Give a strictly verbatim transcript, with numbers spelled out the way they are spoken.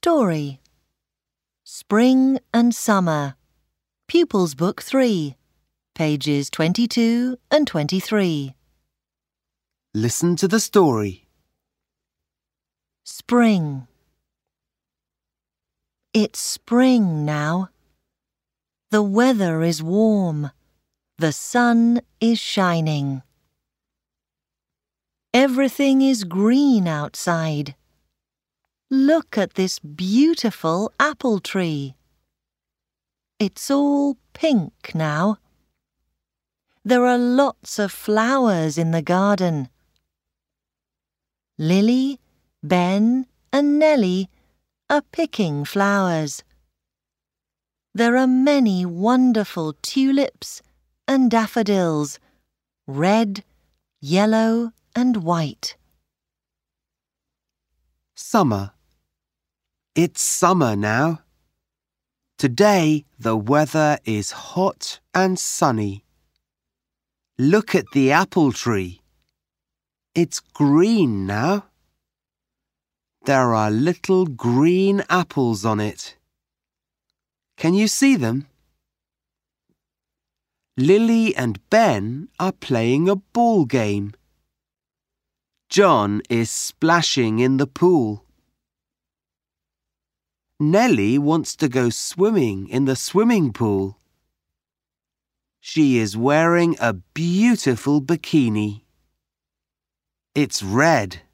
Story. Spring and Summer. Pupils Book three, pages twenty-two and twenty-three. Listen to the story. Spring. It's spring now. The weather is warm. The sun is shining. Everything is green outside. Look at this beautiful apple tree. It's all pink now. There are lots of flowers in the garden. Lily, Ben, and Nellie are picking flowers. There are many wonderful tulips and daffodils, red, yellow, and white. Summer. It's summer now. Today the weather is hot and sunny. Look at the apple tree. It's green now. There are little green apples on it. Can you see them? Lily and Ben are playing a ball game. John is splashing in the pool. Nellie wants to go swimming in the swimming pool. She is wearing a beautiful bikini. It's red.